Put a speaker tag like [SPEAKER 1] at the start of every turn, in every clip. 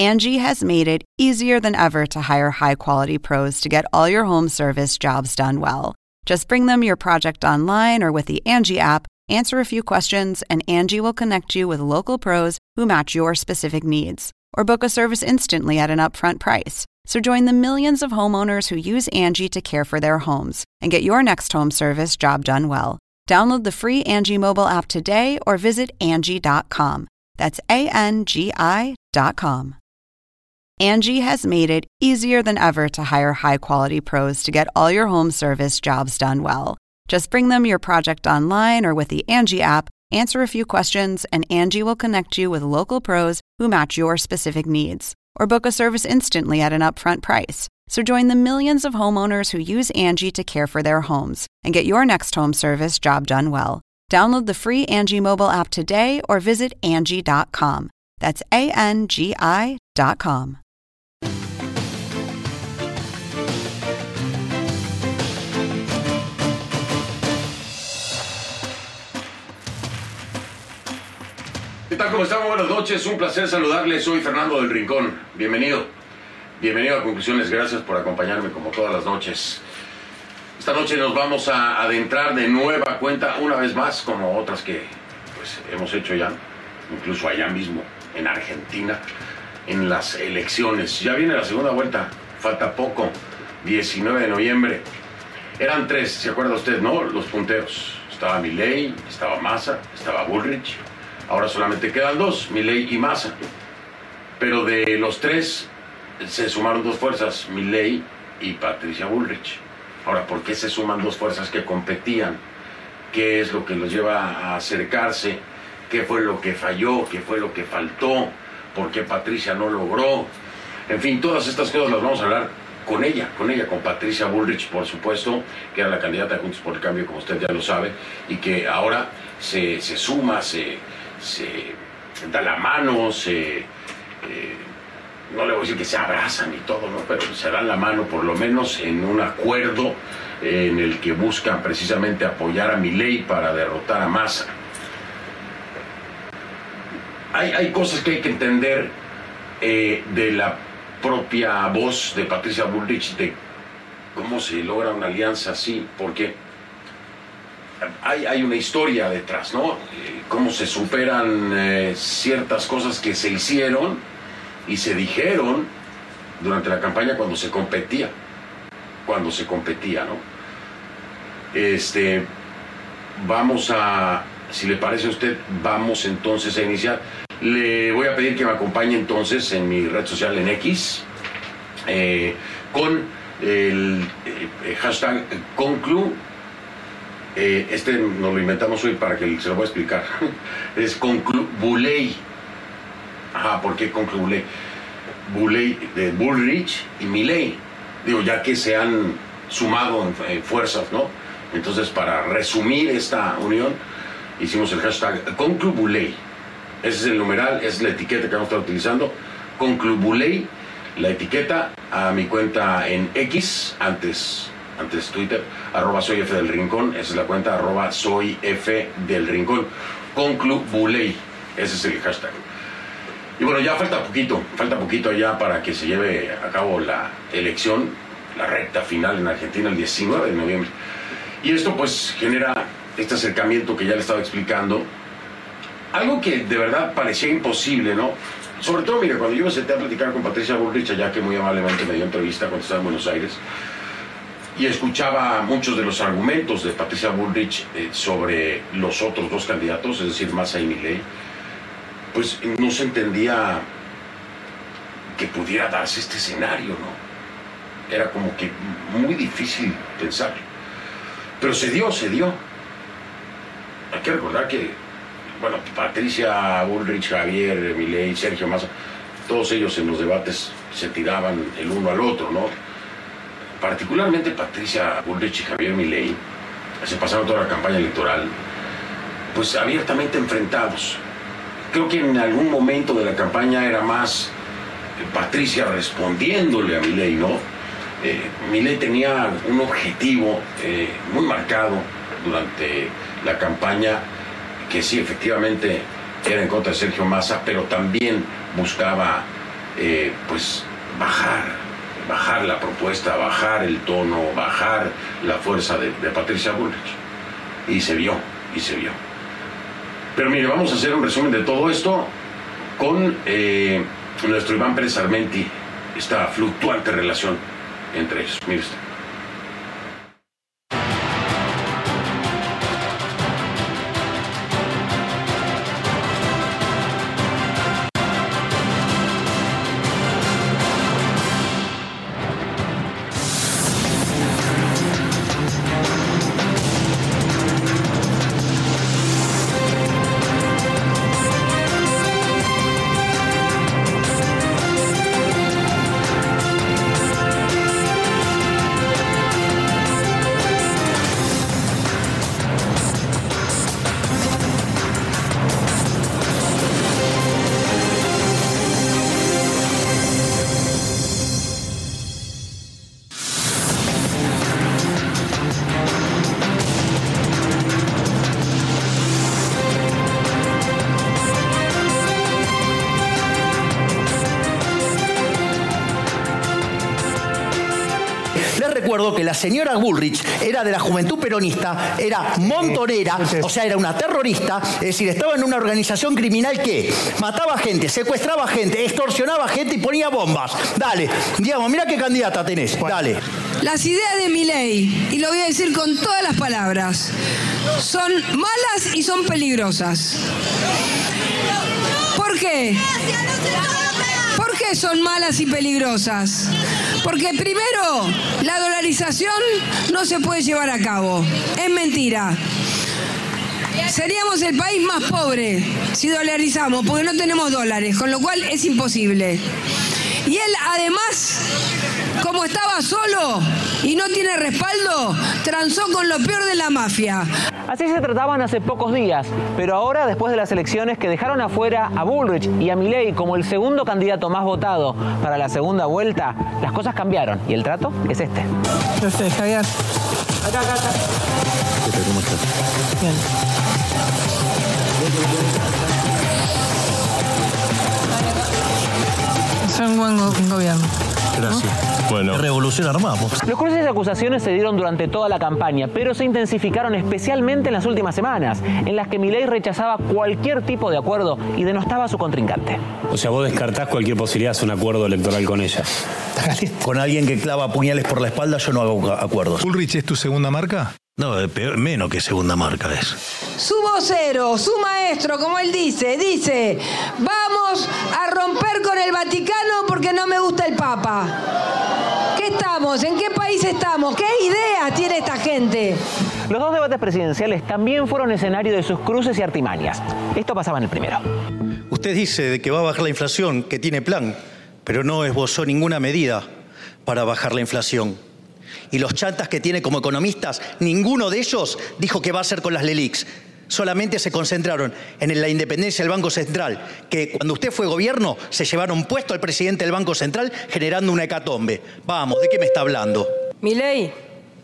[SPEAKER 1] Angie has made it easier than ever to hire high-quality pros to get all your home service jobs done well. Just bring them your project online or with the Angie app, answer a few questions, and Angie will connect you with local pros who match your specific needs. Or book a service instantly at an upfront price. So join the millions of homeowners who use Angie to care for their homes and get your next home service job done well. Download the free Angie mobile app today or visit Angie.com. That's ANGI.com. Angie has made it easier than ever to hire high-quality pros to get all your home service jobs done well. Just bring them your project online or with the Angie app, answer a few questions, and Angie will connect you with local pros who match your specific needs. Or book a service instantly at an upfront price. So join the millions of homeowners who use Angie to care for their homes and get your next home service job done well. Download the free Angie mobile app today or visit Angie.com. That's ANGI.com.
[SPEAKER 2] ¿Qué tal? ¿Cómo están? Buenas noches, un placer saludarles. Soy Fernando del Rincón. Bienvenido a Conclusiones. Gracias por acompañarme como todas las noches. Esta noche nos vamos a adentrar de nueva cuenta, una vez más, como otras que pues hemos hecho ya, incluso allá mismo, en Argentina, en las elecciones. Ya viene la segunda vuelta, falta poco, 19 de noviembre. Eran tres, ¿se acuerda usted, no? Los punteros. Estaba Milei, estaba Massa, estaba Bullrich. Ahora solamente quedan dos, Milei y Massa. Pero de los tres se sumaron dos fuerzas, Milei y Patricia Bullrich. Ahora, ¿por qué se suman dos fuerzas que competían? ¿Qué es lo que los lleva a acercarse? ¿Qué fue lo que falló? ¿Qué fue lo que faltó? ¿Por qué Patricia no logró? En fin, todas estas cosas las vamos a hablar con ella, con Patricia Bullrich, por supuesto, que era la candidata de Juntos por el Cambio, como usted ya lo sabe, y que ahora se suma, se da la mano, no le voy a decir que se abrazan y todo, ¿no? Pero se dan la mano por lo menos en un acuerdo en el que buscan precisamente apoyar a Milei para derrotar a Massa. Hay cosas que hay que entender de la propia voz de Patricia Bullrich, de cómo se logra una alianza así, porque hay una historia detrás, ¿no? Cómo se superan ciertas cosas que se hicieron y se dijeron durante la campaña cuando se competía, ¿no? Vamos a, si le parece a usted, vamos entonces a iniciar. Le voy a pedir que me acompañe entonces en mi red social en X, con el hashtag Conclu. Nos lo inventamos hoy para que se lo voy a explicar. Es Conclubuley. Ajá, ¿por qué Conclubuley? Buley de Bullrich y Milei. Digo, ya que se han sumado fuerzas, ¿no? Entonces, para resumir esta unión, hicimos el hashtag Conclubuley. Ese es el numeral, es la etiqueta que vamos a estar utilizando. Conclubuley, la etiqueta, a mi cuenta en X, antes Twitter, @soyfdelrincón, esa es la cuenta, @soyfdelrincón. Conclubuley, ese es el hashtag. Y bueno, ya falta poquito ya para que se lleve a cabo la elección, la recta final en Argentina el 19 de noviembre. Y esto pues genera este acercamiento que ya le estaba explicando, algo que de verdad parecía imposible, ¿no? Sobre todo, mire, cuando yo me senté a platicar con Patricia Bullrich, ya que muy amablemente me dio entrevista cuando estaba en Buenos Aires, y escuchaba muchos de los argumentos de Patricia Bullrich sobre los otros dos candidatos, es decir, Massa y Milei, pues no se entendía que pudiera darse este escenario, ¿no? Era como que muy difícil pensar. Pero se dio. Hay que recordar que, bueno, Patricia Bullrich, Javier Milei, Sergio Massa, todos ellos en los debates se tiraban el uno al otro, ¿no? Particularmente Patricia Bullrich y Javier Milei se pasaron toda la campaña electoral pues abiertamente enfrentados. Creo que en algún momento de la campaña era más Patricia respondiéndole a Milei, ¿no? Milei tenía un objetivo muy marcado durante la campaña, que sí, efectivamente era en contra de Sergio Massa, pero también buscaba pues bajar la propuesta, bajar el tono, bajar la fuerza de Patricia Bullrich. Y se vio. Pero mire, vamos a hacer un resumen de todo esto con nuestro Iván Pérez Armenti, esta fluctuante relación entre ellos. Mire usted.
[SPEAKER 3] Recuerdo que la señora Bullrich era de la Juventud Peronista, era montonera, o sea, era una terrorista, es decir, estaba en una organización criminal que mataba gente, secuestraba gente, extorsionaba gente y ponía bombas. Dale, digamos, mira qué candidata tenés, dale.
[SPEAKER 4] Las ideas de Milei, y lo voy a decir con todas las palabras, son malas y son peligrosas. ¿Por qué? ¿Por qué son malas y peligrosas? Porque primero, la dolarización no se puede llevar a cabo. Es mentira. Seríamos el país más pobre si dolarizamos, porque no tenemos dólares, con lo cual es imposible. Y él, además, como estaba solo y no tiene respaldo, transó con lo peor de la mafia.
[SPEAKER 5] Así se trataban hace pocos días, pero ahora, después de las elecciones que dejaron afuera a Bullrich y a Milei como el segundo candidato más votado para la segunda vuelta, las cosas cambiaron y el trato es este.
[SPEAKER 6] Yo sé, Javier.
[SPEAKER 5] Acá.
[SPEAKER 3] ¿Cómo estás?
[SPEAKER 6] Bien. Soy un buen gobierno.
[SPEAKER 3] Gracias.
[SPEAKER 7] Bueno.
[SPEAKER 3] Revolución armamos.
[SPEAKER 5] Los cruces de acusaciones se dieron durante toda la campaña, pero se intensificaron especialmente en las últimas semanas, en las que Milei rechazaba cualquier tipo de acuerdo y denostaba a su contrincante.
[SPEAKER 7] O sea, vos descartás cualquier posibilidad de un acuerdo electoral con ella.
[SPEAKER 3] Con alguien que clava puñales por la espalda yo no hago acuerdos.
[SPEAKER 8] ¿Bullrich es tu segunda marca?
[SPEAKER 3] No, menos que segunda marca es.
[SPEAKER 4] Su vocero, su maestro, como él dice, vamos a romper con el Vaticano porque no me gusta el Papa. ¿Qué estamos? ¿En qué país estamos? ¿Qué ideas tiene esta gente?
[SPEAKER 5] Los dos debates presidenciales también fueron escenario de sus cruces y artimañas. Esto pasaba en el primero.
[SPEAKER 3] Usted dice de que va a bajar la inflación, que tiene plan, pero no esbozó ninguna medida para bajar la inflación. Y los chantas que tiene como economistas, ninguno de ellos dijo qué va a hacer con las LELIQs. Solamente se concentraron en la independencia del Banco Central, que cuando usted fue gobierno se llevaron puesto al presidente del Banco Central generando una hecatombe. Vamos, ¿de qué me está hablando?
[SPEAKER 4] Milei,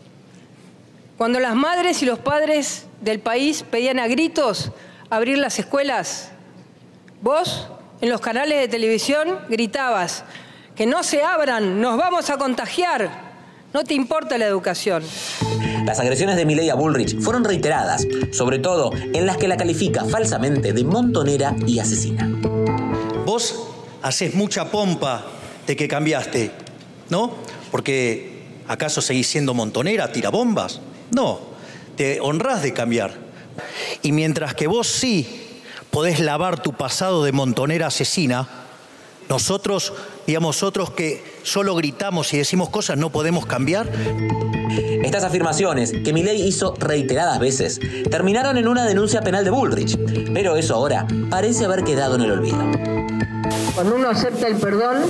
[SPEAKER 4] cuando las madres y los padres del país pedían a gritos abrir las escuelas, vos en los canales de televisión gritabas que no se abran, nos vamos a contagiar. No te importa la educación.
[SPEAKER 5] Las agresiones de Milei a Bullrich fueron reiteradas, sobre todo en las que la califica falsamente de montonera y asesina.
[SPEAKER 3] Vos hacés mucha pompa de que cambiaste, ¿no? Porque ¿acaso seguís siendo montonera, tirabombas? No, te honrás de cambiar. Y mientras que vos sí podés lavar tu pasado de montonera asesina, nosotros, digamos, otros que solo gritamos y decimos cosas, no podemos cambiar.
[SPEAKER 5] Estas afirmaciones, que Milei hizo reiteradas veces, terminaron en una denuncia penal de Bullrich, pero eso ahora parece haber quedado en el olvido.
[SPEAKER 4] Cuando uno acepta el perdón,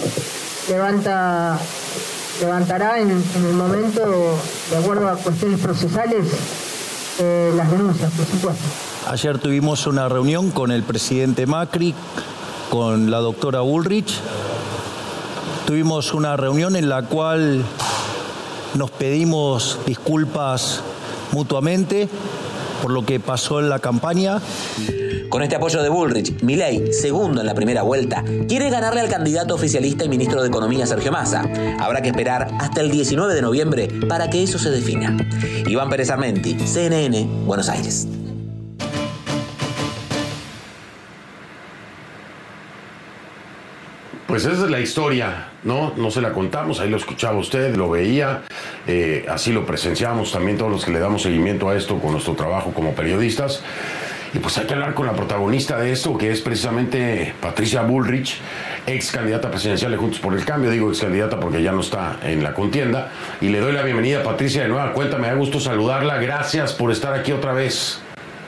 [SPEAKER 4] levantará en el momento, de acuerdo a cuestiones procesales, las denuncias, por supuesto.
[SPEAKER 3] Ayer tuvimos una reunión con el presidente Macri, con la doctora Bullrich. Tuvimos una reunión en la cual nos pedimos disculpas mutuamente por lo que pasó en la campaña.
[SPEAKER 5] Con este apoyo de Bullrich, Milei, segundo en la primera vuelta, quiere ganarle al candidato oficialista y ministro de Economía Sergio Massa. Habrá que esperar hasta el 19 de noviembre para que eso se defina. Iván Pérez Armenti, CNN, Buenos Aires.
[SPEAKER 2] Pues esa es la historia, ¿no? No se la contamos, ahí lo escuchaba usted, lo veía, así lo presenciamos también todos los que le damos seguimiento a esto con nuestro trabajo como periodistas. Y pues hay que hablar con la protagonista de esto, que es precisamente Patricia Bullrich, ex candidata presidencial de Juntos por el Cambio. Digo ex candidata porque ya no está en la contienda. Y le doy la bienvenida a Patricia de nueva cuenta, me da gusto saludarla, gracias por estar aquí otra vez.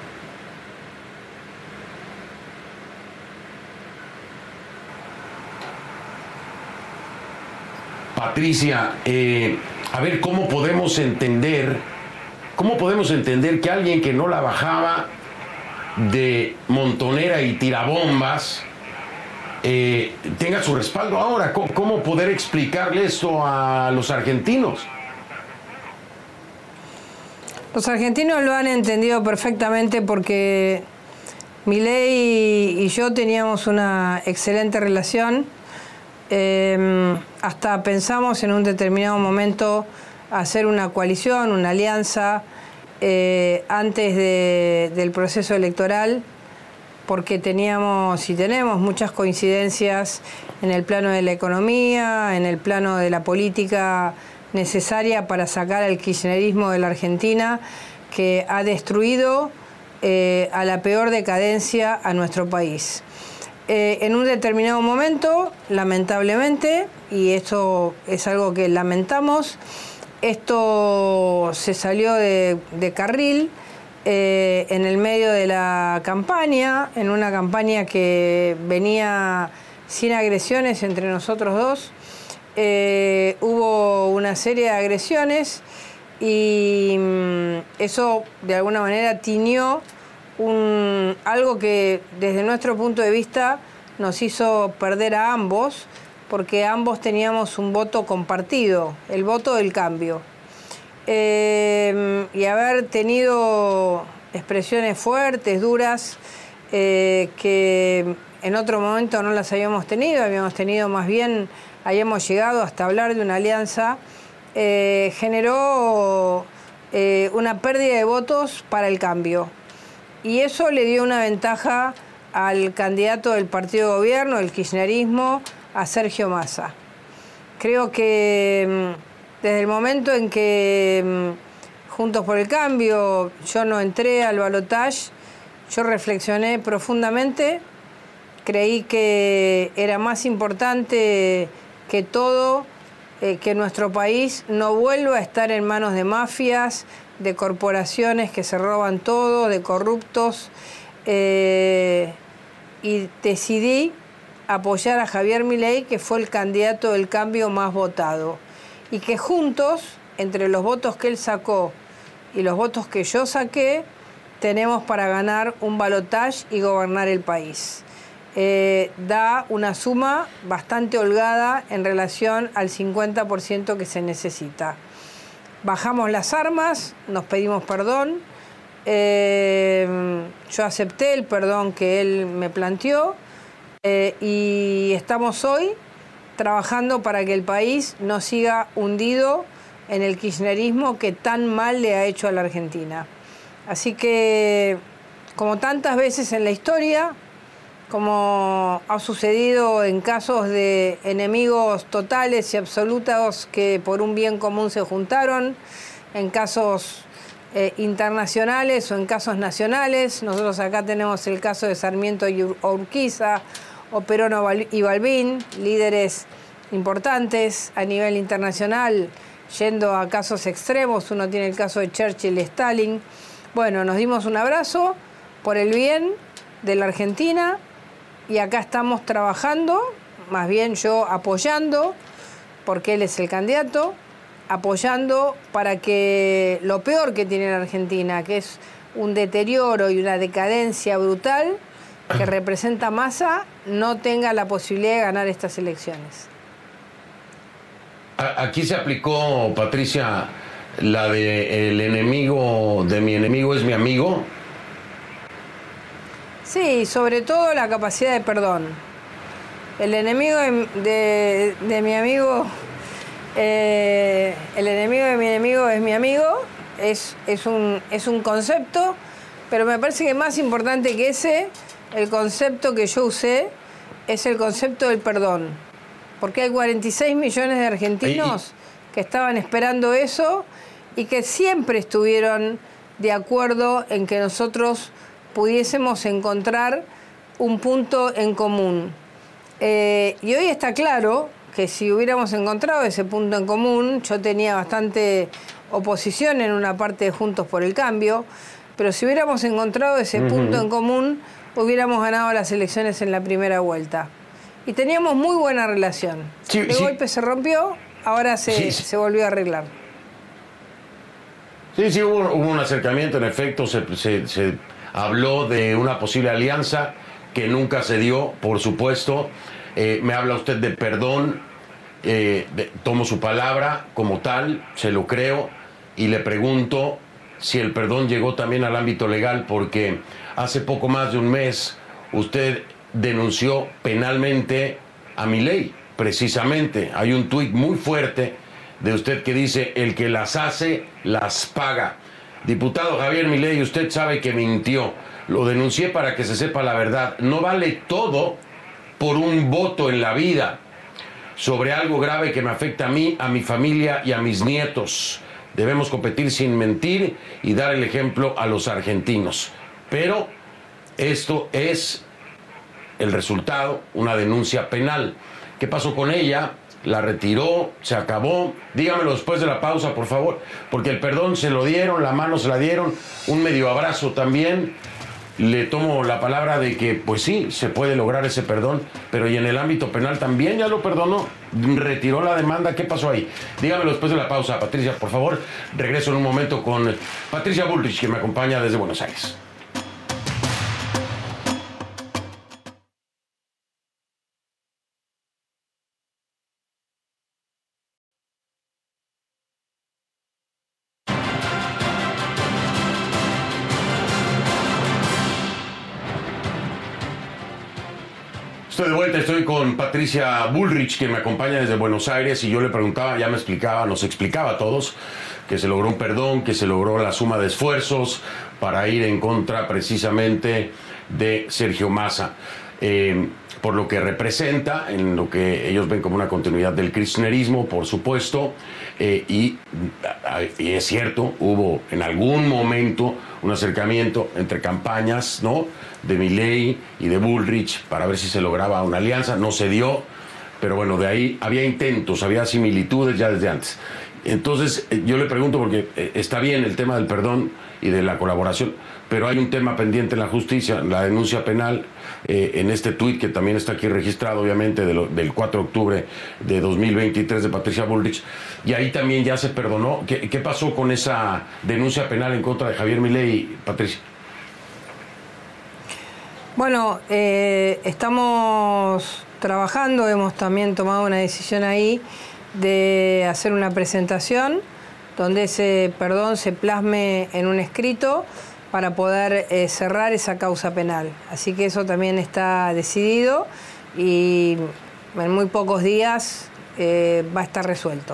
[SPEAKER 2] Patricia, a ver, ¿cómo podemos entender que alguien que no la bajaba de montonera y tirabombas tenga su respaldo ahora? ¿Cómo poder explicarle esto a los argentinos?
[SPEAKER 4] Los argentinos lo han entendido perfectamente porque Milei y yo teníamos una excelente relación. Hasta pensamos en un determinado momento hacer una coalición, una alianza antes del proceso electoral, porque teníamos y tenemos muchas coincidencias en el plano de la economía, en el plano de la política necesaria para sacar al kirchnerismo de la Argentina, que ha destruido a la peor decadencia a nuestro país. En un determinado momento, lamentablemente, y esto es algo que lamentamos, esto se salió de carril en el medio de la campaña, en una campaña que venía sin agresiones entre nosotros dos. Hubo una serie de agresiones y eso de alguna manera tiñó algo que desde nuestro punto de vista nos hizo perder a ambos, porque ambos teníamos un voto compartido, el voto del cambio. Y haber tenido expresiones fuertes, duras, que en otro momento no las habíamos tenido más bien, habíamos llegado hasta hablar de una alianza, generó una pérdida de votos para el cambio. Y eso le dio una ventaja al candidato del partido de gobierno, el kirchnerismo, a Sergio Massa. Creo que desde el momento en que Juntos por el Cambio, yo no entré al balotaje, yo reflexioné profundamente, creí que era más importante que todo que nuestro país no vuelva a estar en manos de mafias, de corporaciones que se roban todo, de corruptos, y decidí apoyar a Javier Milei, que fue el candidato del cambio más votado, y que juntos, entre los votos que él sacó y los votos que yo saqué, tenemos para ganar un balotaje y gobernar el país. Da una suma bastante holgada en relación al 50% que se necesita. Bajamos las armas, nos pedimos perdón, yo acepté el perdón que él me planteó, y estamos hoy trabajando para que el país no siga hundido en el kirchnerismo que tan mal le ha hecho a la Argentina. Así que, como tantas veces en la historia, como ha sucedido en casos de enemigos totales y absolutos que por un bien común se juntaron, en casos internacionales o en casos nacionales. Nosotros acá tenemos el caso de Sarmiento y Urquiza, o Perón y Balbín, líderes importantes a nivel internacional, yendo a casos extremos. Uno tiene el caso de Churchill y Stalin. Bueno, nos dimos un abrazo por el bien de la Argentina, y acá estamos trabajando, más bien yo apoyando, porque él es el candidato, apoyando para que lo peor que tiene la Argentina, que es un deterioro y una decadencia brutal que representa Massa, no tenga la posibilidad de ganar estas elecciones.
[SPEAKER 2] Aquí se aplicó, Patricia, la de el enemigo de mi enemigo es mi amigo.
[SPEAKER 4] Sí, sobre todo la capacidad de perdón. El enemigo de mi amigo, el enemigo de mi enemigo es mi amigo, es un concepto, pero me parece que más importante que ese, el concepto que yo usé, es el concepto del perdón. Porque hay 46 millones de argentinos que estaban esperando eso y que siempre estuvieron de acuerdo en que nosotros pudiésemos encontrar un punto en común. Y hoy está claro que si hubiéramos encontrado ese punto en común, yo tenía bastante oposición en una parte de Juntos por el Cambio, pero si hubiéramos encontrado ese punto en común, hubiéramos ganado las elecciones en la primera vuelta. Y teníamos muy buena relación.
[SPEAKER 2] Sí,
[SPEAKER 4] de golpe se rompió, ahora se volvió a arreglar.
[SPEAKER 2] Sí, hubo un acercamiento, en efecto, se habló de una posible alianza que nunca se dio, por supuesto. Me habla usted de perdón, tomo su palabra como tal, se lo creo, y le pregunto si el perdón llegó también al ámbito legal, porque hace poco más de un mes usted denunció penalmente a Milei, precisamente. Hay un tuit muy fuerte de usted que dice: el que las hace, las paga. Diputado Javier Milei, usted sabe que mintió. Lo denuncié para que se sepa la verdad. No vale todo por un voto en la vida sobre algo grave que me afecta a mí, a mi familia y a mis nietos. Debemos competir sin mentir y dar el ejemplo a los argentinos. Pero esto es el resultado, una denuncia penal. ¿Qué pasó con ella? La retiró, se acabó. Dígamelo después de la pausa, por favor, porque el perdón se lo dieron, la mano se la dieron, un medio abrazo también. Le tomo la palabra de que, pues sí, se puede lograr ese perdón, pero y en el ámbito penal también ya lo perdonó, retiró la demanda. ¿Qué pasó ahí? Dígamelo después de la pausa, Patricia, por favor. Regreso en un momento con Patricia Bullrich, que me acompaña desde Buenos Aires. Estoy de vuelta, estoy con Patricia Bullrich, que me acompaña desde Buenos Aires, y yo le preguntaba, ya me explicaba, nos explicaba a todos que se logró un perdón, que se logró la suma de esfuerzos para ir en contra precisamente de Sergio Massa, por lo que representa, en lo que ellos ven como una continuidad del kirchnerismo, por supuesto, y es cierto, hubo en algún momento un acercamiento entre campañas, ¿no?, de Milei y de Bullrich para ver si se lograba una alianza. No se dio, pero bueno, de ahí había intentos, había similitudes ya desde antes. Entonces yo le pregunto, porque está bien el tema del perdón y de la colaboración, pero hay un tema pendiente en la justicia, la denuncia penal, en este tuit que también está aquí registrado, obviamente, del 4 de octubre de 2023 de Patricia Bullrich, y ahí también ya se perdonó. ¿Qué pasó con esa denuncia penal en contra de Javier Milei, Patricia?
[SPEAKER 4] Bueno, estamos trabajando, hemos también tomado una decisión ahí de hacer una presentación donde ese perdón se plasme en un escrito para poder cerrar esa causa penal. Así que eso también está decidido y en muy pocos días va a estar resuelto.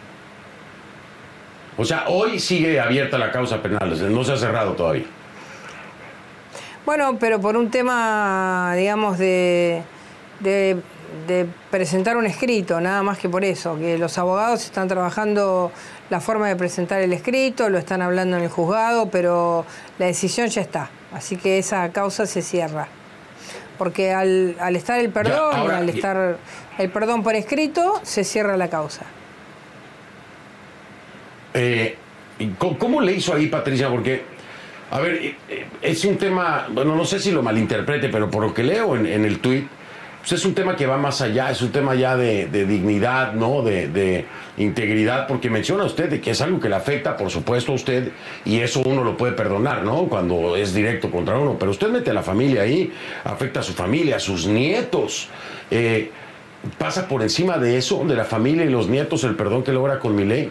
[SPEAKER 2] O sea, hoy sigue abierta la causa penal, no se ha cerrado todavía.
[SPEAKER 4] Bueno, pero por un tema, digamos, de presentar un escrito, nada más que por eso, que los abogados están trabajando la forma de presentar el escrito, lo están hablando en el juzgado, pero la decisión ya está, así que esa causa se cierra. Porque al estar el perdón, al estar el perdón por escrito, se cierra la causa.
[SPEAKER 2] ¿Cómo le hizo ahí, Patricia? Porque, a ver, es un tema, bueno, no sé si lo malinterprete, pero por lo que leo en el tuit, pues es un tema que va más allá, es un tema ya de dignidad, ¿no? De integridad, porque menciona usted de que es algo que le afecta, por supuesto, a usted, y eso uno lo puede perdonar, ¿no?, cuando es directo contra uno, pero usted mete a la familia ahí, afecta a su familia, a sus nietos. ¿Pasa por encima de eso, de la familia y los nietos, el perdón que logra con Milei?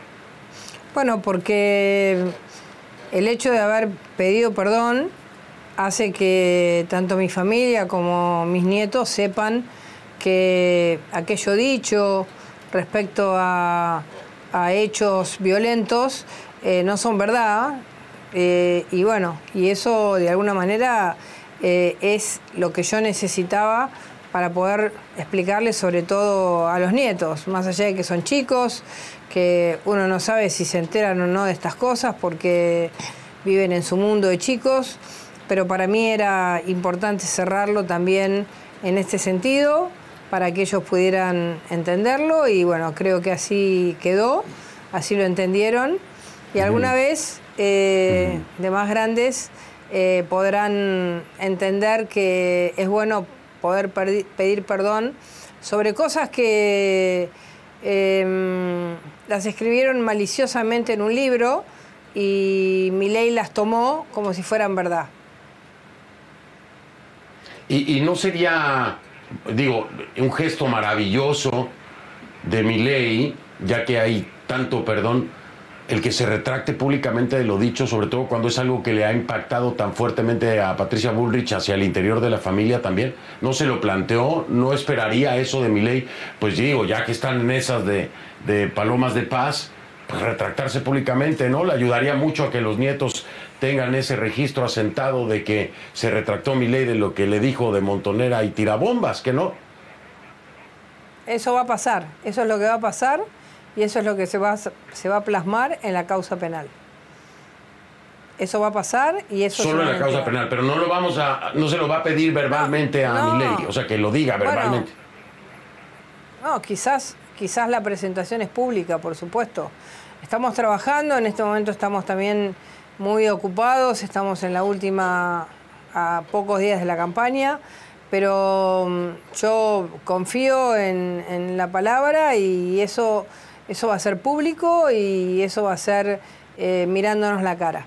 [SPEAKER 4] Bueno, porque el hecho de haber pedido perdón hace que tanto mi familia como mis nietos sepan que aquello dicho respecto a hechos violentos no son verdad, y bueno, y eso de alguna manera es lo que yo necesitaba para poder explicarles, sobre todo a los nietos, más allá de que son chicos, que uno no sabe si se enteran o no de estas cosas porque viven en su mundo de chicos, pero para mí era importante cerrarlo también en este sentido, para que ellos pudieran entenderlo, y bueno, creo que así quedó, así lo entendieron, y alguna vez, de más grandes, podrán entender que es bueno poder pedir perdón sobre cosas que las escribieron maliciosamente en un libro y Milei las tomó como si fueran verdad.
[SPEAKER 2] Y no sería, digo, un gesto maravilloso de Milei, ya que hay tanto perdón, el que se retracte públicamente de lo dicho, sobre todo cuando es algo que le ha impactado tan fuertemente a Patricia Bullrich hacia el interior de la familia también? ¿No se lo planteó? ¿No esperaría eso de Milei? Pues digo, ya que están en esas de palomas de paz, pues retractarse públicamente, ¿no? Le ayudaría mucho a que los nietos tengan ese registro asentado de que se retractó Milei de lo que le dijo de montonera y tirabombas, ¿que no?
[SPEAKER 4] Eso va a pasar, eso es lo que va a pasar. Y eso es lo que se va a plasmar en la causa penal. Eso va a pasar y eso...
[SPEAKER 2] Solo en la causa penal, pero no se lo va a pedir verbalmente a Milei, o sea, que lo diga verbalmente.
[SPEAKER 4] No, quizás la presentación es pública, por supuesto. Estamos trabajando, en este momento estamos también muy ocupados, estamos en la última, a pocos días de la campaña, pero yo confío en la palabra y eso va a ser público y eso va a ser mirándonos la cara.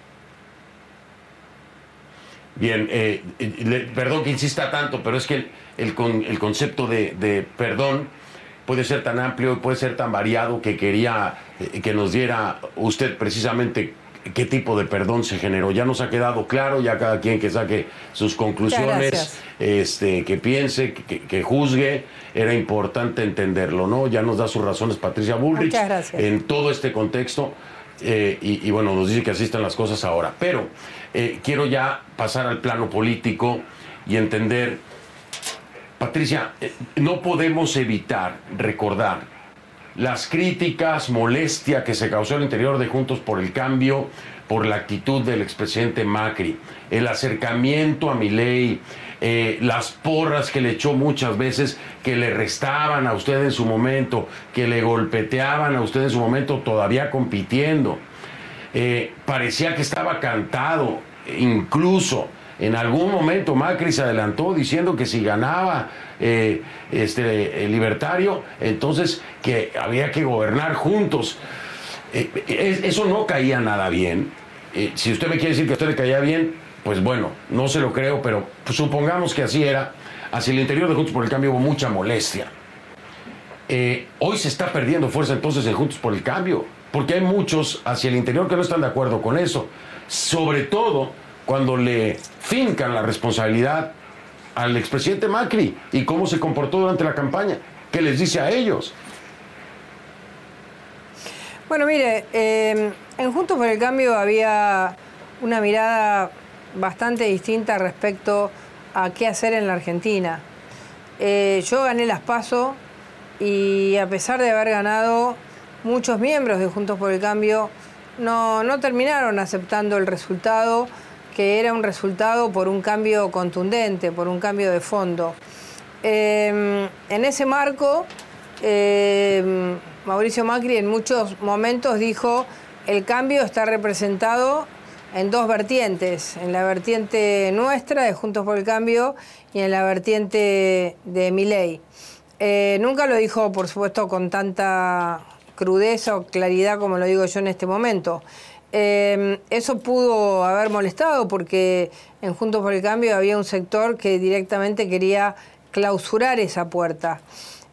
[SPEAKER 2] Bien, perdón que insista tanto, pero es que el concepto de perdón puede ser tan amplio y puede ser tan variado que quería que nos diera usted precisamente qué tipo de perdón se generó. Ya nos ha quedado claro, ya cada quien que saque sus conclusiones, que piense, que juzgue. Era importante entenderlo, ¿no? Ya nos da sus razones Patricia Bullrich en todo este contexto, y bueno, nos dice que así están las cosas ahora. Pero quiero ya pasar al plano político y entender, Patricia, no podemos evitar recordar las críticas, molestia que se causó al interior de Juntos por el Cambio por la actitud del expresidente Macri, el acercamiento a Milei, las porras que le echó muchas veces, que le restaban a usted en su momento, que le golpeteaban a usted en su momento todavía compitiendo. Parecía que estaba cantado, incluso en algún momento Macri se adelantó diciendo que si ganaba el Libertario, entonces que había que gobernar juntos. Eso no caía nada bien. Si usted me quiere decir que a usted le caía bien, pues bueno, no se lo creo, pero pues supongamos que así era. Hacia el interior de Juntos por el Cambio hubo mucha molestia. Hoy se está perdiendo fuerza entonces en Juntos por el Cambio, porque hay muchos hacia el interior que no están de acuerdo con eso, sobre todo cuando le fincan la responsabilidad al expresidente Macri y cómo se comportó durante la campaña. ¿Qué les dice a ellos?
[SPEAKER 4] Bueno, mire, en Juntos por el Cambio había una mirada bastante distinta respecto a qué hacer en la Argentina. Yo gané las PASO y a pesar de haber ganado, muchos miembros de Juntos por el Cambio no terminaron aceptando el resultado, que era un resultado por un cambio contundente, por un cambio de fondo. En ese marco, Mauricio Macri en muchos momentos dijo: el cambio está representado en dos vertientes, en la vertiente nuestra de Juntos por el Cambio y en la vertiente de Milei. Nunca lo dijo, por supuesto, con tanta crudeza o claridad como lo digo yo en este momento. Eso pudo haber molestado porque en Juntos por el Cambio había un sector que directamente quería clausurar esa puerta.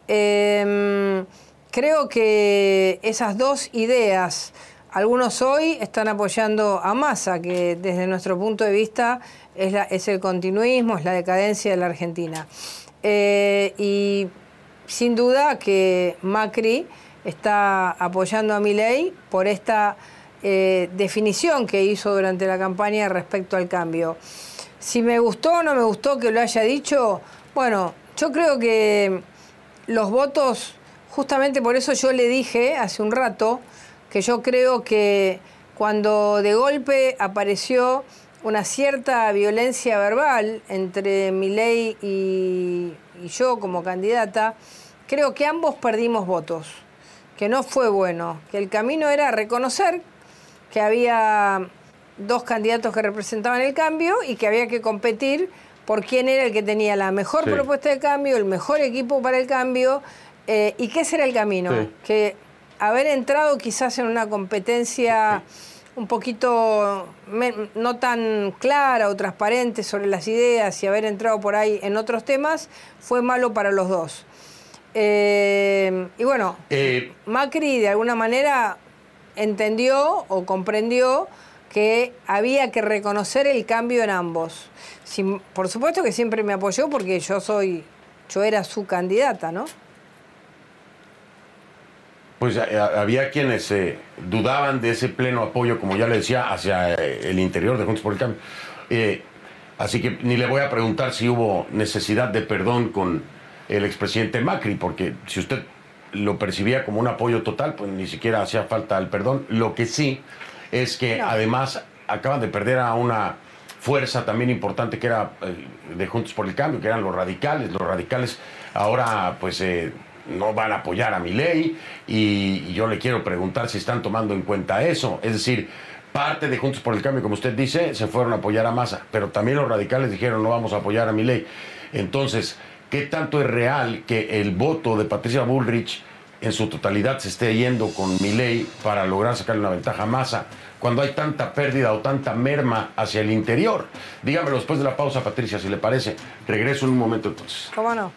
[SPEAKER 4] Creo que esas dos ideas, algunos hoy están apoyando a Massa, que desde nuestro punto de vista es el continuismo, es la decadencia de la Argentina. Y sin duda que Macri está apoyando a Milei por esta definición que hizo durante la campaña respecto al cambio. Si me gustó o no me gustó que lo haya dicho, bueno, yo creo que los votos, justamente por eso yo le dije hace un rato que yo creo que cuando de golpe apareció una cierta violencia verbal entre Milei y yo como candidata, creo que ambos perdimos votos, que no fue bueno, que el camino era reconocer que había dos candidatos que representaban el cambio y que había que competir por quién era el que tenía la mejor propuesta de cambio, el mejor equipo para el cambio, y que ese era el camino, que haber entrado quizás en una competencia un poquito no tan clara o transparente sobre las ideas y haber entrado por ahí en otros temas fue malo para los dos. Y bueno, Macri de alguna manera entendió o comprendió que había que reconocer el cambio en ambos. Por supuesto que siempre me apoyó porque yo era su candidata, ¿no?
[SPEAKER 2] Pues había quienes dudaban de ese pleno apoyo, como ya le decía, hacia el interior de Juntos por el Cambio. Así que ni le voy a preguntar si hubo necesidad de perdón con el expresidente Macri, porque si usted lo percibía como un apoyo total, pues ni siquiera hacía falta el perdón. Lo que sí es que además acaban de perder a una fuerza también importante que era de Juntos por el Cambio, que eran los radicales. Los radicales ahora pues no van a apoyar a Milei y yo le quiero preguntar si están tomando en cuenta eso. Es decir, parte de Juntos por el Cambio, como usted dice, se fueron a apoyar a Massa, pero también los radicales dijeron no vamos a apoyar a Milei. Entonces, ¿qué tanto es real que el voto de Patricia Bullrich en su totalidad se esté yendo con Milei para lograr sacarle una ventaja a Massa cuando hay tanta pérdida o tanta merma hacia el interior? Dígamelo después de la pausa, Patricia, si le parece. Regreso en un momento entonces.
[SPEAKER 4] ¿Cómo no?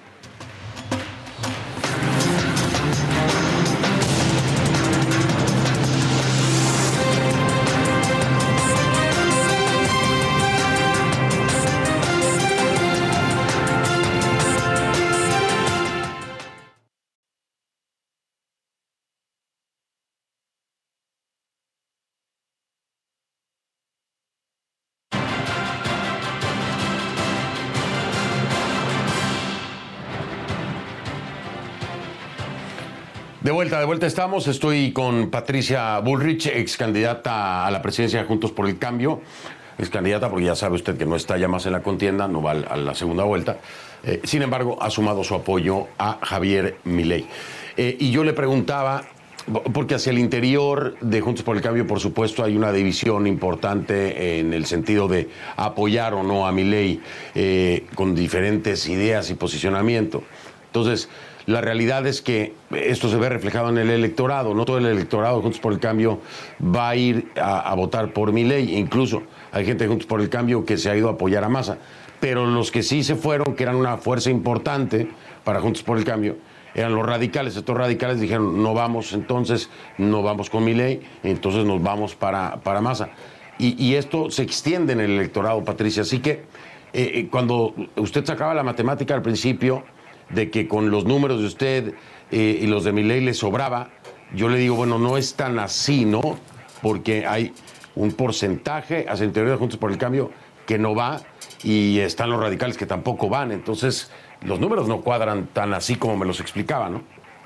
[SPEAKER 2] De vuelta estamos. Estoy con Patricia Bullrich, ex candidata a la presidencia de Juntos por el Cambio. Ex candidata porque ya sabe usted que no está ya más en la contienda, no va a la segunda vuelta. Sin embargo, ha sumado su apoyo a Javier Milei. Y yo le preguntaba, porque hacia el interior de Juntos por el Cambio, por supuesto, hay una división importante en el sentido de apoyar o no a Milei, con diferentes ideas y posicionamiento. Entonces, la realidad es que esto se ve reflejado en el electorado. No todo el electorado de Juntos por el Cambio va a ir a votar por Milei. Incluso hay gente de Juntos por el Cambio que se ha ido a apoyar a Massa. Pero los que sí se fueron, que eran una fuerza importante para Juntos por el Cambio, eran los radicales. Estos radicales dijeron, no vamos entonces, no vamos con Milei, entonces nos vamos para Massa. Y esto se extiende en el electorado, Patricia. Así que cuando usted sacaba la matemática al principio, de que con los números de usted y los de Milei le sobraba, yo le digo, bueno, no es tan así, ¿no? Porque hay un porcentaje hacia el interior de Juntos por el Cambio que no va y están los radicales que tampoco van. Entonces, los números no cuadran tan así como me los explicaba, ¿no?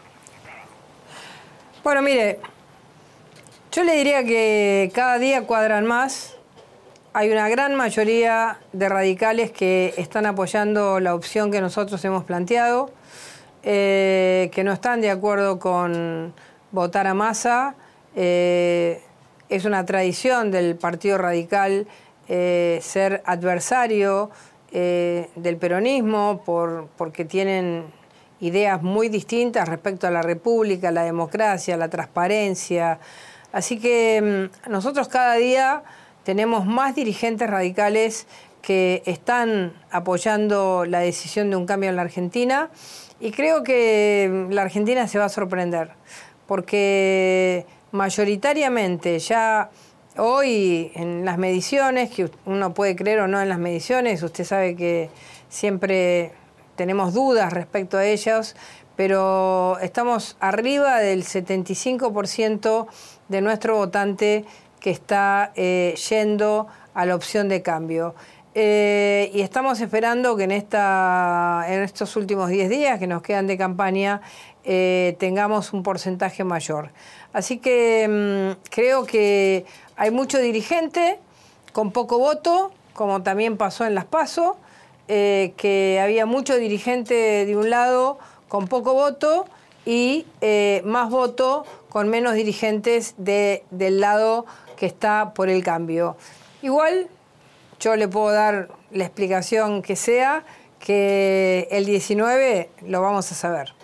[SPEAKER 4] Bueno, mire, yo le diría que cada día cuadran más. Hay una gran mayoría de radicales que están apoyando la opción que nosotros hemos planteado, que no están de acuerdo con votar a Massa. Es una tradición del Partido Radical ser adversario del peronismo porque tienen ideas muy distintas respecto a la república, la democracia, la transparencia. Así que nosotros cada día tenemos más dirigentes radicales que están apoyando la decisión de un cambio en la Argentina y creo que la Argentina se va a sorprender porque mayoritariamente ya hoy en las mediciones, que uno puede creer o no en las mediciones, usted sabe que siempre tenemos dudas respecto a ellas, pero estamos arriba del 75% de nuestro votante que está yendo a la opción de cambio. Y estamos esperando que en estos últimos 10 días que nos quedan de campaña tengamos un porcentaje mayor. Así que creo que hay mucho dirigente con poco voto, como también pasó en las PASO, que había mucho dirigente de un lado con poco voto y más voto con menos dirigentes del lado que está por el cambio. Igual yo le puedo dar la explicación que sea, que el 19 lo vamos a saber.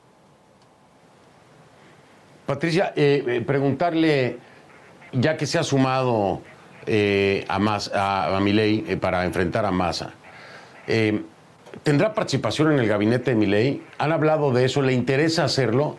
[SPEAKER 2] Patricia, preguntarle, ya que se ha sumado a Milei para enfrentar a Massa, ¿tendrá participación en el gabinete de Milei? ¿Han hablado de eso? ¿Le interesa hacerlo?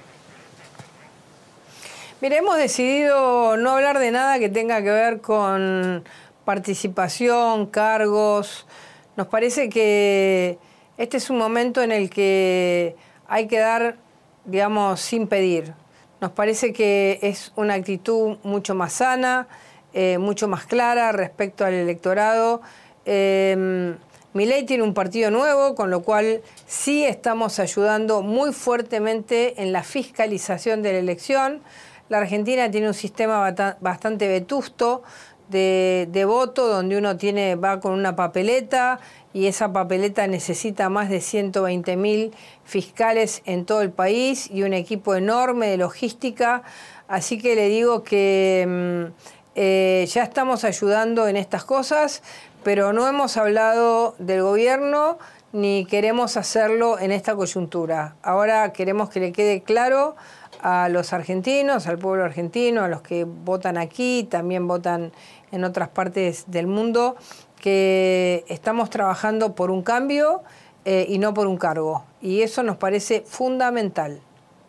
[SPEAKER 4] Mire, hemos decidido no hablar de nada que tenga que ver con participación, cargos. Nos parece que este es un momento en el que hay que dar, digamos, sin pedir. Nos parece que es una actitud mucho más sana, mucho más clara respecto al electorado. Milei tiene un partido nuevo, con lo cual sí estamos ayudando muy fuertemente en la fiscalización de la elección. La Argentina tiene un sistema bastante vetusto de voto, donde uno va con una papeleta y esa papeleta necesita más de 120.000 fiscales en todo el país y un equipo enorme de logística. Así que le digo que ya estamos ayudando en estas cosas, pero no hemos hablado del gobierno ni queremos hacerlo en esta coyuntura. Ahora queremos que le quede claro a los argentinos, al pueblo argentino, a los que votan aquí, también votan en otras partes del mundo, que estamos trabajando por un cambio y no por un cargo. Y eso nos parece fundamental.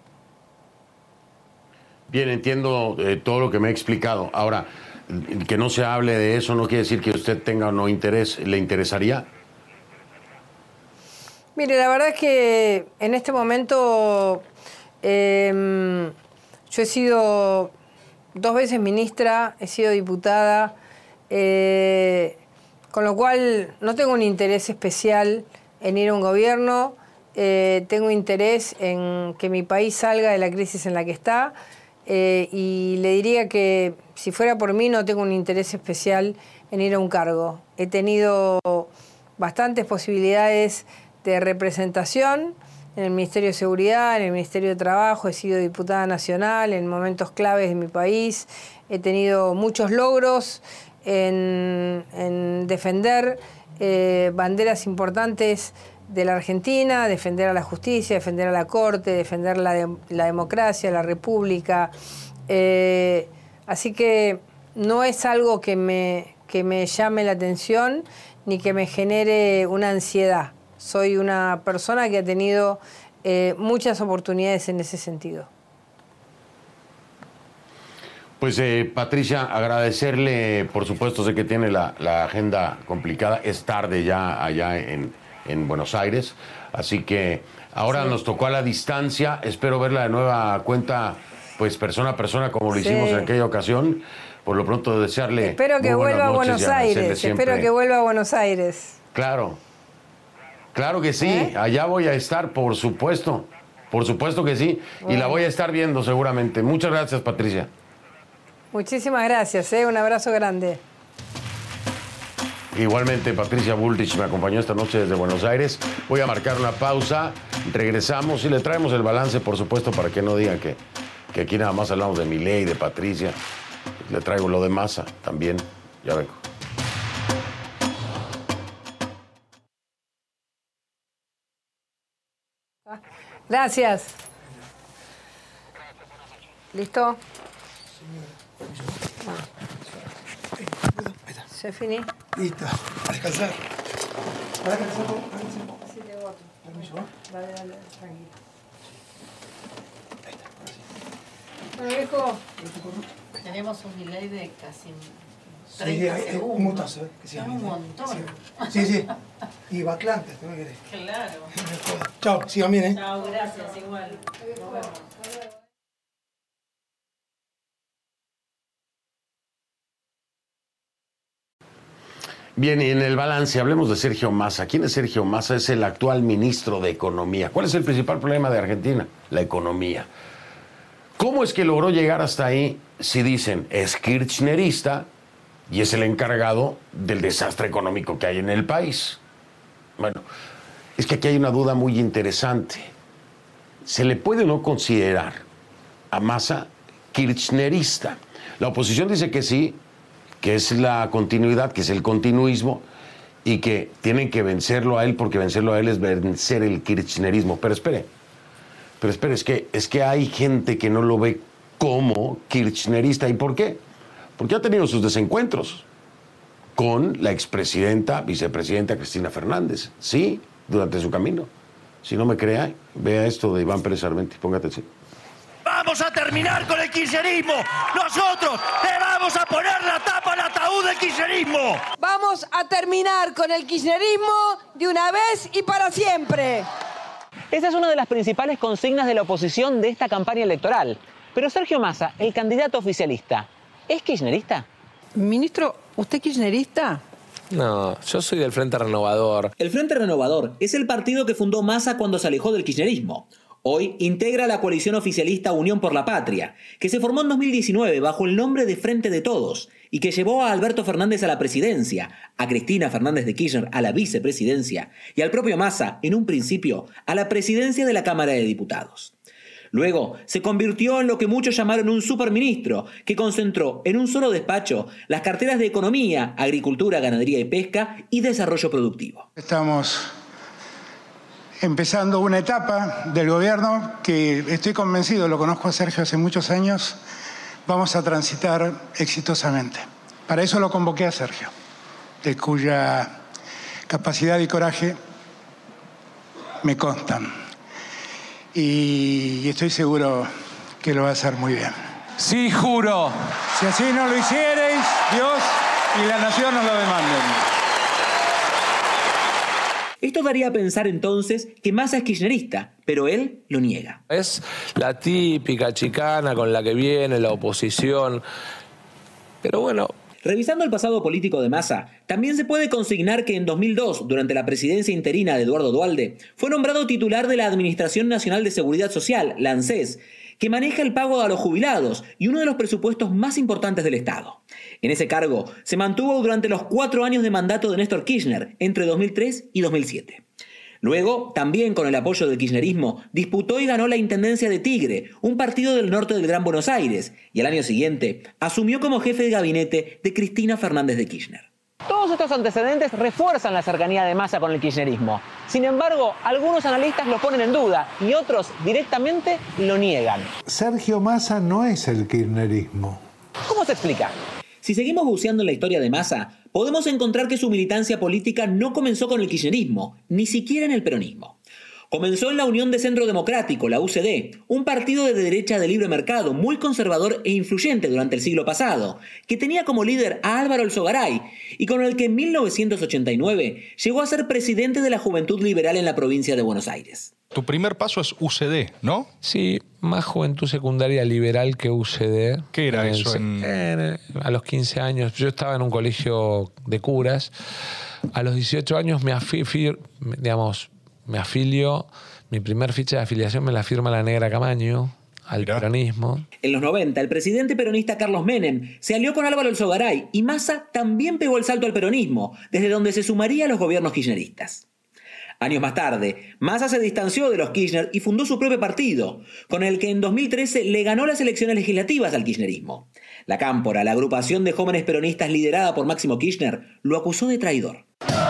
[SPEAKER 2] Bien, entiendo todo lo que me ha explicado. Ahora, que no se hable de eso no quiere decir que usted tenga o no interés. ¿Le interesaría?
[SPEAKER 4] Mire, la verdad es que en este momento yo he sido 2 veces ministra, he sido diputada, con lo cual no tengo un interés especial en ir a un gobierno, tengo interés en que mi país salga de la crisis en la que está, y le diría que si fuera por mí no tengo un interés especial en ir a un cargo. He tenido bastantes posibilidades de representación en el Ministerio de Seguridad, en el Ministerio de Trabajo, he sido diputada nacional en momentos claves de mi país, he tenido muchos logros en defender banderas importantes de la Argentina, defender a la justicia, defender a la Corte, defender la democracia, la República. Así que no es algo que me llame la atención ni que me genere una ansiedad. Soy una persona que ha tenido muchas oportunidades en ese sentido.
[SPEAKER 2] Pues Patricia, agradecerle, por supuesto, sé que tiene la agenda complicada, es tarde ya allá en Buenos Aires, así que ahora sí nos tocó a la distancia, espero verla de nueva cuenta, pues persona a persona, como lo hicimos en aquella ocasión. Por lo pronto desearle
[SPEAKER 4] espero que vuelva a Buenos Aires, espero que vuelva a Buenos Aires.
[SPEAKER 2] Claro que sí, allá voy a estar, por supuesto que sí, y la voy a estar viendo seguramente. Muchas gracias, Patricia.
[SPEAKER 4] Muchísimas gracias, un abrazo grande.
[SPEAKER 2] Igualmente, Patricia Bullrich me acompañó esta noche desde Buenos Aires. Voy a marcar una pausa, regresamos y le traemos el balance, por supuesto, para que no digan que aquí nada más hablamos de Milei, de Patricia. Le traigo lo de Massa también, ya vengo.
[SPEAKER 4] Gracias. ¿Listo? ¿Se finí?
[SPEAKER 8] Listo, a descansar.
[SPEAKER 4] Sí, tengo otro.
[SPEAKER 8] Permiso.
[SPEAKER 4] Dale, tranquilo. Bueno, viejo.
[SPEAKER 9] Tenemos un delay de casi
[SPEAKER 8] Un gustazo, que sea un montón. Sí. Y baclantes, ¿no querés? Claro. Chao, sigan bien,
[SPEAKER 9] Chao, gracias, igual. Nos vemos.
[SPEAKER 2] Bien, y en el balance hablemos de Sergio Massa. ¿Quién es Sergio Massa? Es el actual ministro de Economía. ¿Cuál es el principal problema de Argentina? La economía. ¿Cómo es que logró llegar hasta ahí si dicen es kirchnerista y es el encargado del desastre económico que hay en el país? Bueno, es que aquí hay una duda muy interesante. ¿Se le puede o no considerar a Massa kirchnerista? La oposición dice que sí, que es la continuidad, que es el continuismo, y que tienen que vencerlo a él, porque vencerlo a él es vencer el kirchnerismo. Pero espere, es que hay gente que no lo ve como kirchnerista. ¿Y por qué? Porque ha tenido sus desencuentros con la expresidenta, vicepresidenta Cristina Fernández, sí, durante su camino. Si no me crea, vea esto de Iván Pérez Armenti, ponga atención.
[SPEAKER 10] Vamos a terminar con el kirchnerismo. Nosotros le vamos a poner la tapa al ataúd del kirchnerismo.
[SPEAKER 4] Vamos a terminar con el kirchnerismo de una vez y para siempre.
[SPEAKER 5] Esa es una de las principales consignas de la oposición de esta campaña electoral. Pero Sergio Massa, el candidato oficialista, ¿es kirchnerista?
[SPEAKER 6] Ministro, ¿usted es kirchnerista?
[SPEAKER 11] No, yo soy del Frente Renovador.
[SPEAKER 12] El Frente Renovador es el partido que fundó Massa cuando se alejó del kirchnerismo. Hoy integra la coalición oficialista Unión por la Patria, que se formó en 2019 bajo el nombre de Frente de Todos y que llevó a Alberto Fernández a la presidencia, a Cristina Fernández de Kirchner a la vicepresidencia y al propio Massa, en un principio, a la presidencia de la Cámara de Diputados. Luego se convirtió en lo que muchos llamaron un superministro, que concentró en un solo despacho las carteras de Economía, Agricultura, Ganadería y Pesca y Desarrollo Productivo.
[SPEAKER 8] Estamos empezando una etapa del gobierno que estoy convencido, lo conozco a Sergio hace muchos años, vamos a transitar exitosamente. Para eso lo convoqué a Sergio, de cuya capacidad y coraje me constan. Y estoy seguro que lo va a hacer muy bien.
[SPEAKER 13] Sí, juro.
[SPEAKER 8] Si así no lo hicierais, Dios y la nación nos lo demanden.
[SPEAKER 12] Esto daría a pensar entonces que Massa es kirchnerista, pero él lo niega.
[SPEAKER 11] Es la típica chicana con la que viene la oposición. Pero bueno.
[SPEAKER 12] Revisando el pasado político de Massa, también se puede consignar que en 2002, durante la presidencia interina de Eduardo Duhalde, fue nombrado titular de la Administración Nacional de Seguridad Social, la ANSES, que maneja el pago a los jubilados y uno de los presupuestos más importantes del Estado. En ese cargo se mantuvo durante los 4 años de mandato de Néstor Kirchner, entre 2003 y 2007. Luego, también con el apoyo del kirchnerismo, disputó y ganó la intendencia de Tigre, un partido del norte del Gran Buenos Aires, y al año siguiente asumió como jefe de gabinete de Cristina Fernández de Kirchner.
[SPEAKER 5] Todos estos antecedentes refuerzan la cercanía de Massa con el kirchnerismo. Sin embargo, algunos analistas lo ponen en duda y otros directamente lo niegan.
[SPEAKER 14] Sergio Massa no es el kirchnerismo.
[SPEAKER 5] ¿Cómo se explica?
[SPEAKER 12] Si seguimos buceando en la historia de Massa, podemos encontrar que su militancia política no comenzó con el kirchnerismo, ni siquiera en el peronismo. Comenzó en la Unión de Centro Democrático, la UCD, un partido de derecha de libre mercado muy conservador e influyente durante el siglo pasado, que tenía como líder a Álvaro Alzogaray y con el que en 1989 llegó a ser presidente de la Juventud Liberal en la provincia de Buenos Aires.
[SPEAKER 13] Tu primer paso es UCD, ¿no?
[SPEAKER 11] Sí, más Juventud Secundaria Liberal que UCD.
[SPEAKER 13] ¿Qué era eso?
[SPEAKER 11] A los 15 años, yo estaba en un colegio de curas. A los 18 años me afilio, mi primer ficha de afiliación me la firma la Negra Camaño al peronismo.
[SPEAKER 12] En los 90, el presidente peronista Carlos Menem se alió con Álvaro Alzogaray y Massa también pegó el salto al peronismo, desde donde se sumaría a los gobiernos kirchneristas. Años más tarde, Massa se distanció de los Kirchner y fundó su propio partido, con el que en 2013 le ganó las elecciones legislativas al kirchnerismo. La Cámpora, la agrupación de jóvenes peronistas liderada por Máximo Kirchner, lo acusó de traidor.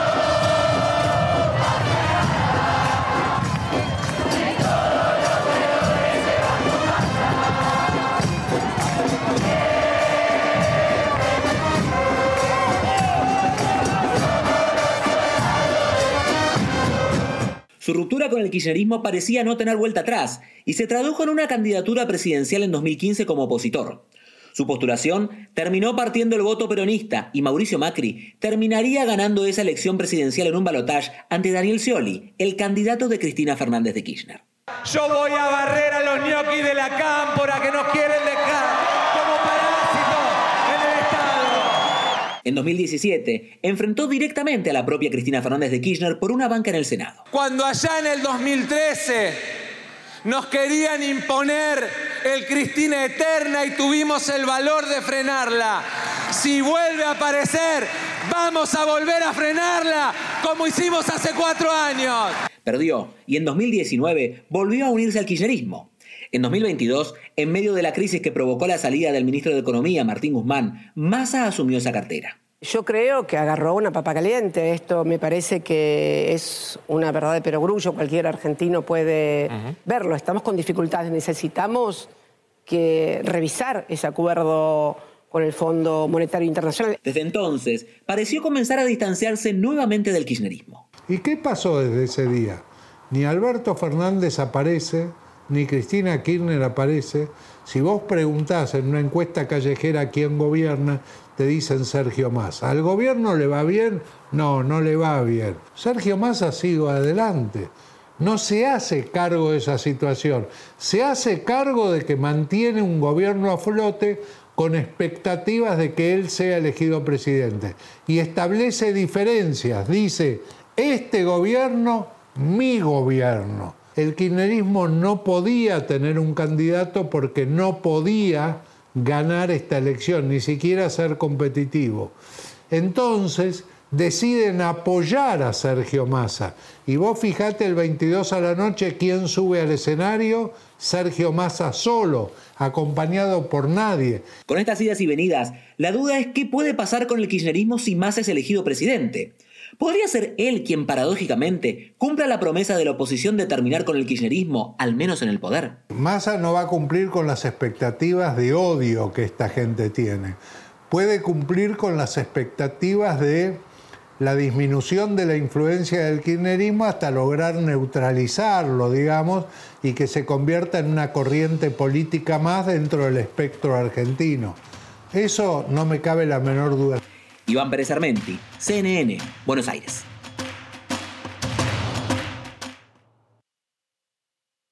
[SPEAKER 12] Su ruptura con el kirchnerismo parecía no tener vuelta atrás y se tradujo en una candidatura presidencial en 2015 como opositor. Su postulación terminó partiendo el voto peronista y Mauricio Macri terminaría ganando esa elección presidencial en un balotaje ante Daniel Scioli, el candidato de Cristina Fernández de Kirchner.
[SPEAKER 15] Yo voy a barrer a los ñoquis de la cámpora que nos quieren dejar como parásitos en el Estado.
[SPEAKER 12] En 2017, enfrentó directamente a la propia Cristina Fernández de Kirchner por una banca en el Senado.
[SPEAKER 15] Cuando allá en el 2013 nos querían imponer el Cristina Eterna y tuvimos el valor de frenarla. Si vuelve a aparecer, vamos a volver a frenarla como hicimos hace 4 años.
[SPEAKER 12] Perdió y en 2019 volvió a unirse al kirchnerismo. En 2022, en medio de la crisis que provocó la salida del ministro de Economía, Martín Guzmán, Massa asumió esa cartera.
[SPEAKER 16] Yo creo que agarró una papa caliente. Esto me parece que es una verdad de perogrullo. Cualquier argentino puede verlo. Estamos con dificultades. Necesitamos revisar ese acuerdo con el Fondo Monetario Internacional.
[SPEAKER 12] Desde entonces, pareció comenzar a distanciarse nuevamente del kirchnerismo.
[SPEAKER 14] ¿Y qué pasó desde ese día? Ni Alberto Fernández aparece, ni Cristina Kirchner aparece. Si vos preguntás en una encuesta callejera quién gobierna, te dicen Sergio Massa. ¿Al gobierno le va bien? No, no le va bien. Sergio Massa sigue adelante. No se hace cargo de esa situación. Se hace cargo de que mantiene un gobierno a flote con expectativas de que él sea elegido presidente. Y establece diferencias. Dice, este gobierno, mi gobierno. El kirchnerismo no podía tener un candidato porque no podía ganar esta elección, ni siquiera ser competitivo. Entonces deciden apoyar a Sergio Massa. Y vos fijate el 22 a la noche quién sube al escenario, Sergio Massa solo, acompañado por nadie.
[SPEAKER 12] Con estas idas y venidas, la duda es qué puede pasar con el kirchnerismo si Massa es elegido presidente. ¿Podría ser él quien paradójicamente cumpla la promesa de la oposición de terminar con el kirchnerismo, al menos en el poder?
[SPEAKER 14] Massa no va a cumplir con las expectativas de odio que esta gente tiene. Puede cumplir con las expectativas de la disminución de la influencia del kirchnerismo hasta lograr neutralizarlo, digamos, y que se convierta en una corriente política más dentro del espectro argentino. Eso no me cabe la menor duda.
[SPEAKER 12] Iván Pérez Armenti, CNN, Buenos Aires.